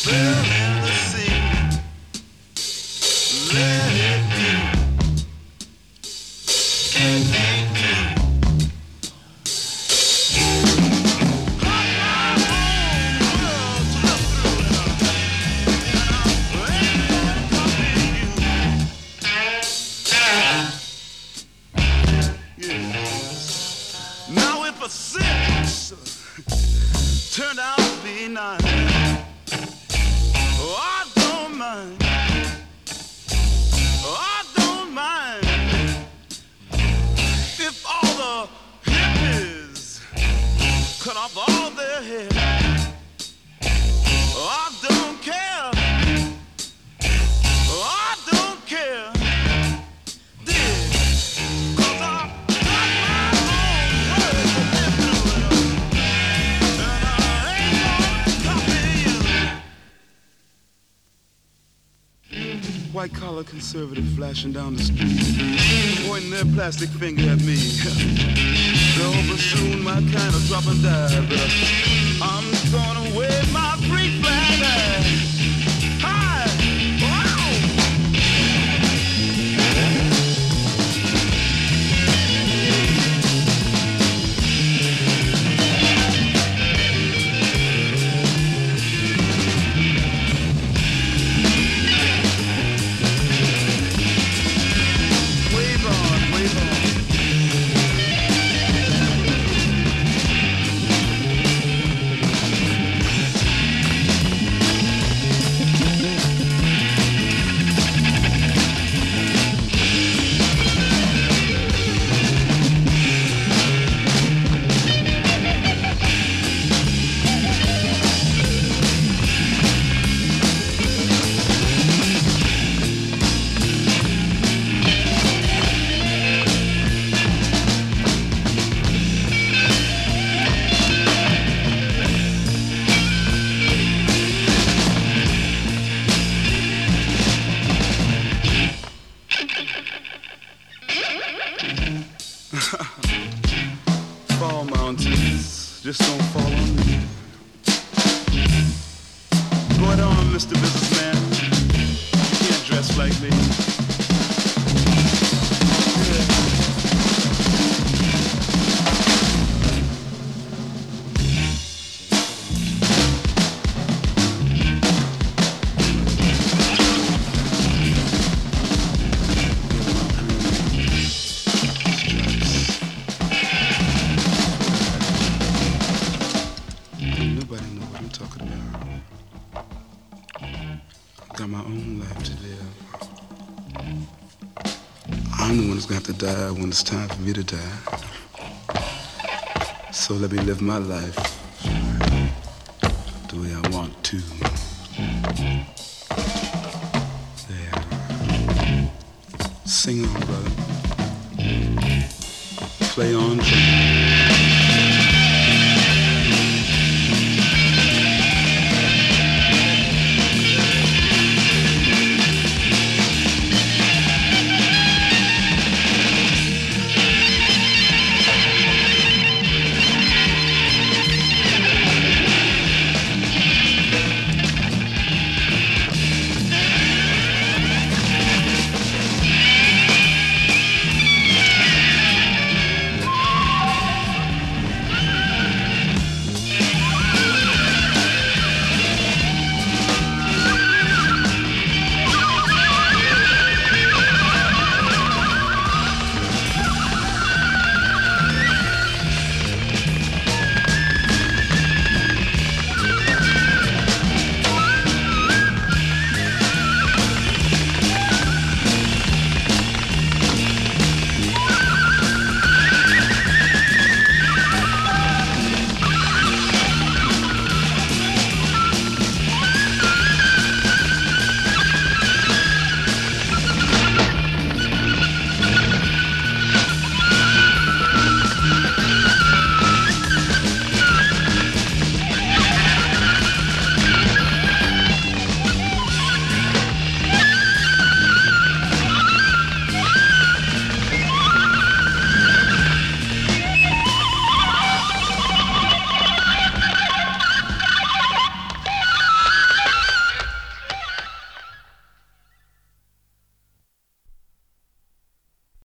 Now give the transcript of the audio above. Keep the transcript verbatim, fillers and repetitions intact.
fell in the sea. Let it be. It ain't me. Cut my whole world to look through it all. Ain't gonna copy you. Yeah. Now if a six turned out to be nine, oh, I don't mind. Oh, I don't mind if all the hippies cut off all their hair. Oh, I don't care. Oh, I don't care. Dig. 'Cause I got my own world to live through it all. And I ain't gonna copy you. White collar conservative flashing down the street, pointing their plastic finger at me. They'll but soon my kind of drop and die, but I'm gonna wave my free flag. Hi! Wow! Wave on, wave on. Fall mountains, just don't fall on me. Go ahead on, Mister Businessman. You can't dress like me. Yeah. Nobody know what I'm talking about. I've got my own life to live. I'm the one who's going to have to die when it's time for me to die. So let me live my life the way I want to. There. Sing on, brother. Play on, trumpet.